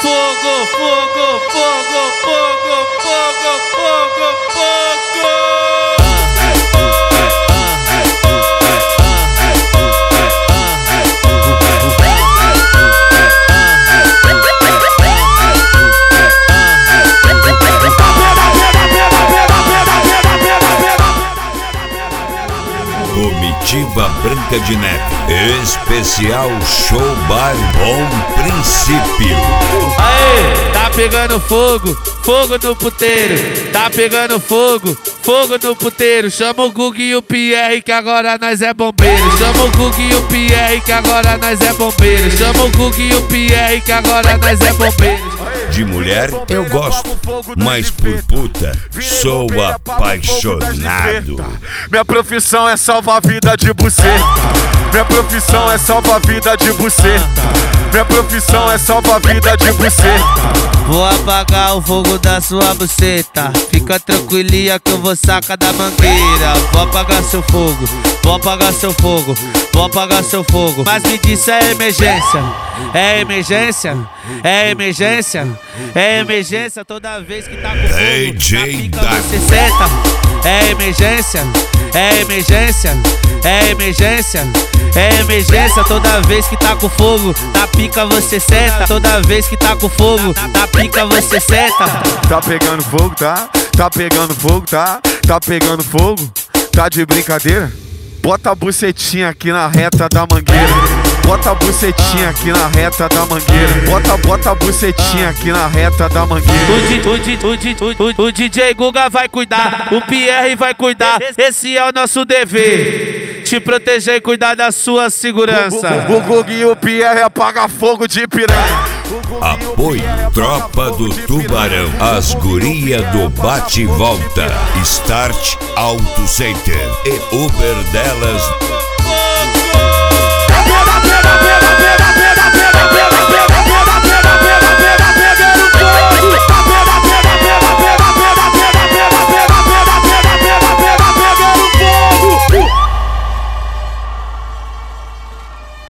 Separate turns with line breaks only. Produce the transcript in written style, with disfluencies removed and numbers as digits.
Fogo, fogo, fogo, fogo, fogo, fogo, fogo.
Comitiva Branca de Neve, especial Show Bar Bom Princípio.
Aê, tá pegando fogo, fogo no puteiro. Tá pegando fogo, fogo no puteiro. Chama o Gugu e o Pierre que agora nós é bombeiro. Chama o Gugu e o Pierre que agora nós é bombeiro. Chama o Gugu e o Pierre que agora nós é bombeiro.
De mulher eu gosto, mas por puta sou apaixonado.
Minha profissão é salvar a vida de buceta. Minha profissão é salvar a vida de buceta. Minha profissão é salvar a vida de buceta.
Vou apagar o fogo da sua buceta. Fica tranquilinha que eu vou sacar da mangueira. Vou apagar seu fogo, vou apagar seu fogo, vou apagar seu fogo. Mas me disse é emergência, é emergência, é emergência, é emergência. Toda vez que tá com fogo, na pica você senta. É emergência, é emergência, é emergência, é emergência. Toda vez que tá com fogo, na pica você senta. Toda vez que tá com fogo, na pica você senta.
Tá pegando fogo, tá? Tá pegando fogo, tá? Tá pegando fogo? Tá de brincadeira? Bota a bucetinha aqui na reta da mangueira. Bota a bucetinha aqui na reta da mangueira. Bota a bucetinha aqui na reta da mangueira.
O DJ Guga vai cuidar, o Pierre vai cuidar. Esse é o nosso dever, te proteger e cuidar da sua segurança.
O Gugu e o Pierre apaga fogo de piranha.
Apoio Tropa do Tubarão, as guria do bate e volta, Start Auto Center e Uber delas.